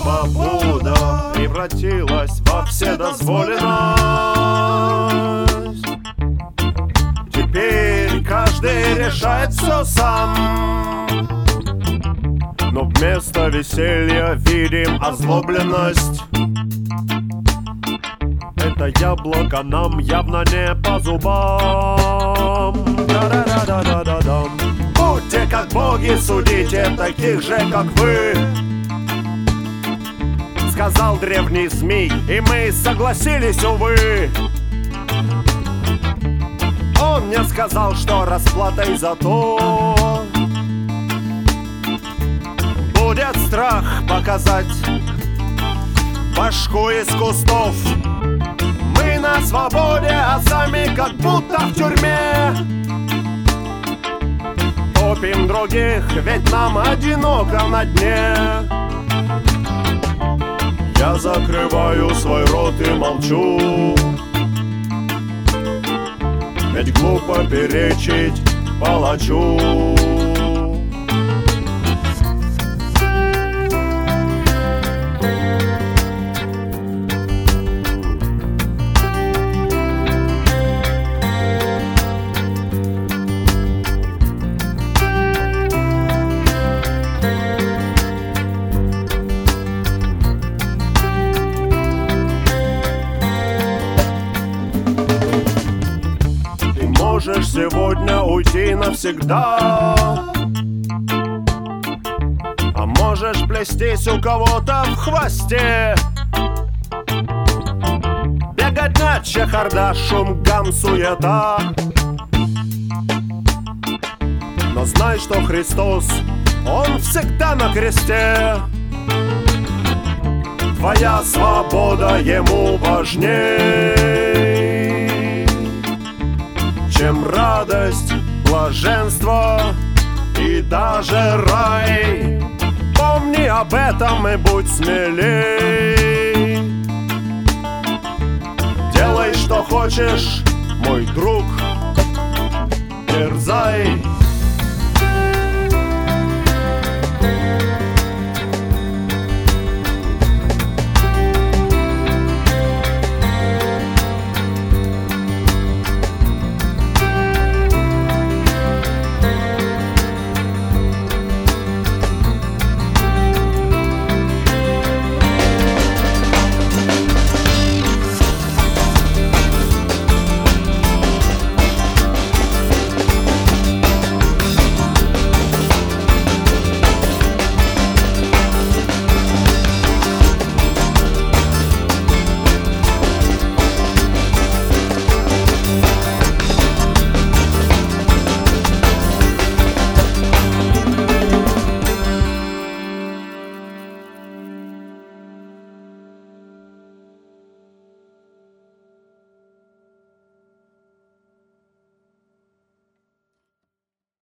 свобода превратилась во вседозволенность. Теперь каждый решает все сам, но вместо веселья видим озлобленность. Это яблоко нам явно не по зубам. Да-да-да-да-да-да-дам. Будьте как боги, судите таких же, как вы, сказал древний змей, и мы согласились, увы. Он мне сказал, что расплатой за то будет страх показать башку из кустов. Мы на свободе, а сами как будто в тюрьме. Топим других, ведь нам одиноко на дне. Я закрываю свой рот и молчу, ведь глупо перечить палачу. Можешь сегодня уйти навсегда, а можешь плестись у кого-то в хвосте. Беготня, чехарда, шум, гам, суета. Но знай, что Христос, Он всегда на кресте. Твоя свобода Ему важней, чем радость, блаженство и даже рай. Помни об этом и будь смелей. Делай, что хочешь, мой друг, дерзай.